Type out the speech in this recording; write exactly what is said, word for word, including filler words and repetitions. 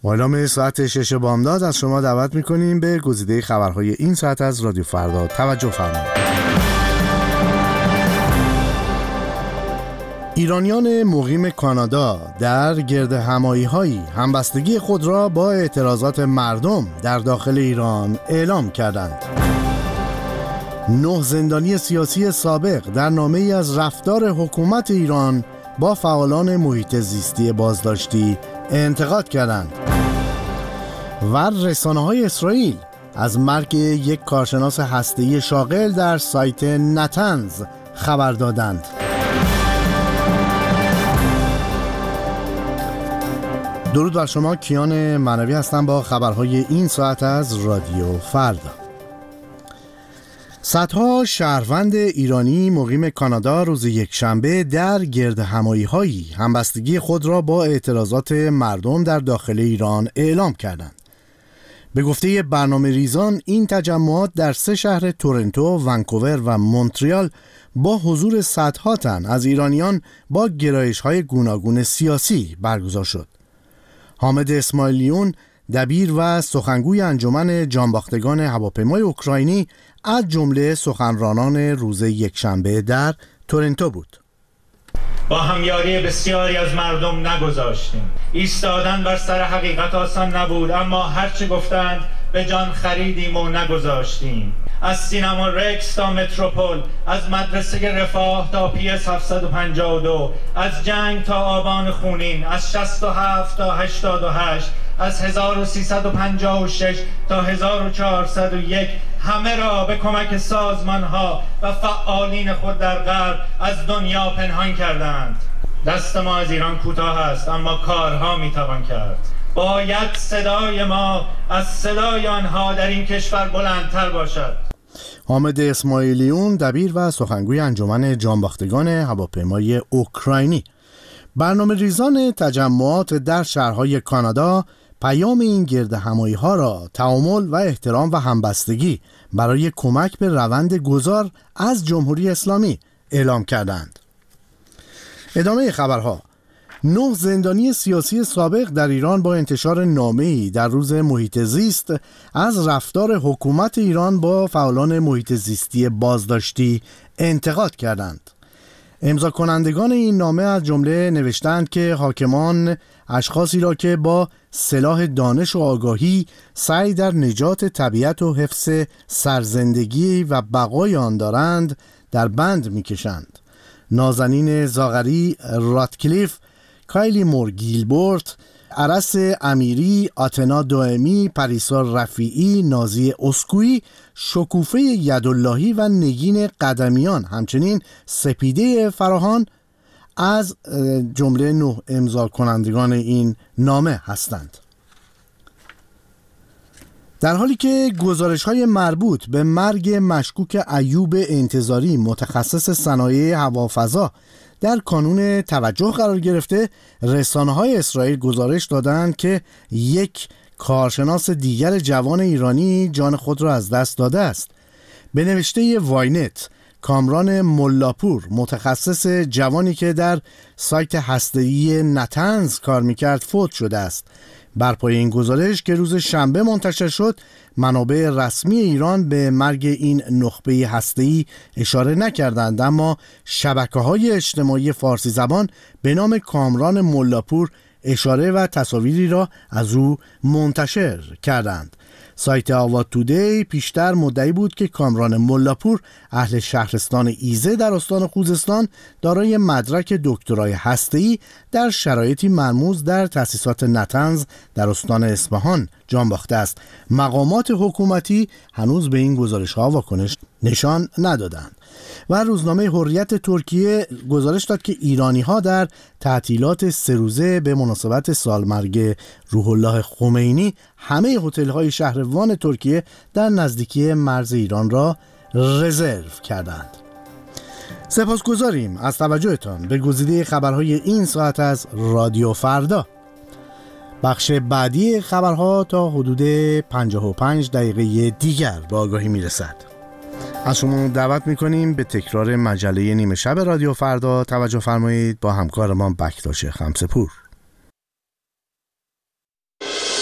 با اعلام ساعت شش بامداد از شما دعوت میکنیم به گزیده خبرهای این ساعت از رادیو فردا توجه فرمایید. ایرانیان مقیم کانادا در گرد همایی‌هایی همبستگی خود را با اعتراضات مردم در داخل ایران اعلام کردند. نه زندانی سیاسی سابق در نامه‌ای از رفتار حکومت ایران با فعالان محیط زیستی بازداشتی انتقاد کردند. و رسانه‌های اسرائیل از مرگ یک کارشناس هسته‌ای شاغل در سایت نتنز خبر دادند. درود بر شما، کیان معنوی هستم با خبرهای این ساعت از رادیو فردا. صدها شهروند ایرانی مقیم کانادا روز یکشنبه در گرد همایی‌هایی همبستگی خود را با اعتراضات مردم در داخل ایران اعلام کردند. به گفته برنامه ریزان این تجمعات در سه شهر تورنتو، ونکوور و مونتریال با حضور صدها تن از ایرانیان با گرایش‌های گوناگون سیاسی برگزار شد. حامد اسماعیلیون، دبیر و سخنگوی انجمن جانباختگان هواپیمای اوکراینی از جمله سخنرانان روز یکشنبه در تورنتو بود. با همیاری بسیاری از مردم نگذاشتیم. ایستادن بر سر حقیقت آسان نبود، اما هرچه گفتند به جان خریدیم و نگذاشتیم. از سینما رکس تا متروپول، از مدرسه رفاه تا پی اس هفتصد و پنجاه و دو، از جنگ تا آبان خونین، از شصت و هفت تا هشتاد و هشت، از هزار و سیصد و پنجاه و شش تا هزار و چهارصد و یک، همه را به کمک سازمان‌ها و فعالین خود در غرب از دنیا پنهان کردند. دست ما از ایران کوتاه است، اما کارها میتوان کرد. باید صدای ما از صدای آنها در این کشور بلندتر باشد. حامد اسماعیلیون، دبیر و سخنگوی انجمن جانباختگان هواپیمای اوکراینی. برنامه ریزان تجمعات در شهرهای کانادا پیام این گرد همایی‌ها را تعامل و احترام و همبستگی برای کمک به روند گذار از جمهوری اسلامی اعلام کردند. ادامه خبرها. نه زندانی سیاسی سابق در ایران با انتشار نامه‌ای در روز محیط زیست از رفتار حکومت ایران با فعالان محیط زیستی بازداشتی انتقاد کردند. امضا کنندگان این نامه از جمله نوشتند که حاکمان اشخاصی را که با سلاح دانش و آگاهی سعی در نجات طبیعت و حفظ سرزندگی و بقای آن دارند در بند می‌کشند. نازنین زاغری راتکلیف، کایلی مور گیلبورت، عرس امیری، آتنا دائمی، پریسا رفیعی، نازی اسکویی، شکوفه یداللهی و نگین قدمیان، همچنین سپیده فراهان از جمله نه امضا کنندگان این نامه هستند. در حالی که گزارش‌های مربوط به مرگ مشکوک ایوب انتظاری متخصص صنایع هوافضا در کانون توجه قرار گرفته، رسانه‌های اسرائیل گزارش دادند که یک کارشناس دیگر جوان ایرانی جان خود را از دست داده است. به نوشته واینت، کامران ملاپور، متخصص جوانی که در سایت هسته‌ای نتنز کار میکرد، فوت شده است. بر پایه این گزارش که روز شنبه منتشر شد، منابع رسمی ایران به مرگ این نخبه هسته‌ای اشاره نکردند، اما شبکه‌های اجتماعی فارسی زبان به نام کامران ملاپور اشاره و تصاویری را از او منتشر کردند. سایت آواد تودی پیشتر مدعی بود که کامران ملاپور، اهل شهرستان ایزه در استان خوزستان، دارای مدرک دکترای هسته‌ای در شرایطی مرموز در تأسیسات نتنز در استان اصفهان جان باخته است. مقامات حکومتی هنوز به این گزارش‌ها واکنش نشان ندادند. و روزنامه حریت ترکیه گزارش داد که ایرانی‌ها در تعطیلات سه روزه به مناسبت سالمرگ روح الله خمینی همه هتل‌های شهر وان ترکیه در نزدیکی مرز ایران را رزرو کردند. سپاسگزاریم از توجهتان به گزیده خبرهای این ساعت از رادیو فردا. بخش بعدی خبرها تا حدود پنجاه و پنج دقیقه دیگر به آگاهی میرسد. از شما دعوت میکنیم به تکرار مجله نیمه شب رادیو فردا توجه فرمایید با همکارمان بکتاش خمسپور.